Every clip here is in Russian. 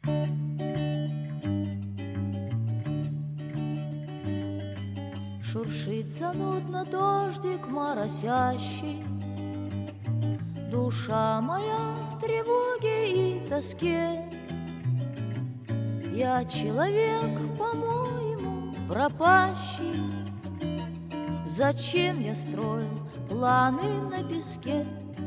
Шуршит занудно дождик моросящий, душа моя в тревоге и тоске. Я человек, по-моему, пропащий. Зачем я строил планы на песке?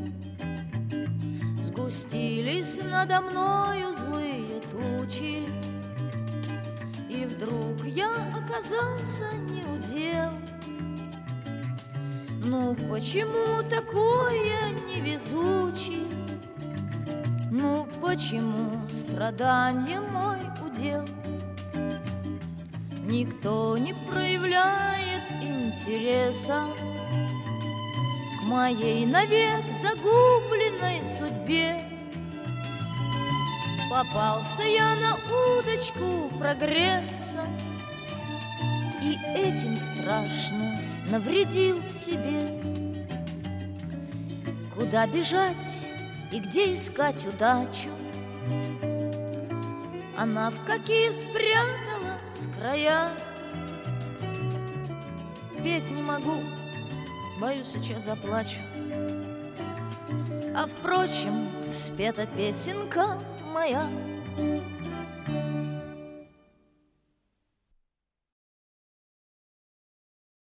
Сгустились надо мною злые тучи, и вдруг я оказался неудел. Ну почему такой я невезучий? Ну почему страдание мой удел? Никто не проявляет интереса к моей навек загубленной судьбе. Попался я на удочку прогресса и этим страшно навредил себе. Куда бежать и где искать удачу? Она в какие спряталась края. Петь не могу, боюсь, сейчас заплачу. А впрочем, спета песенка моя.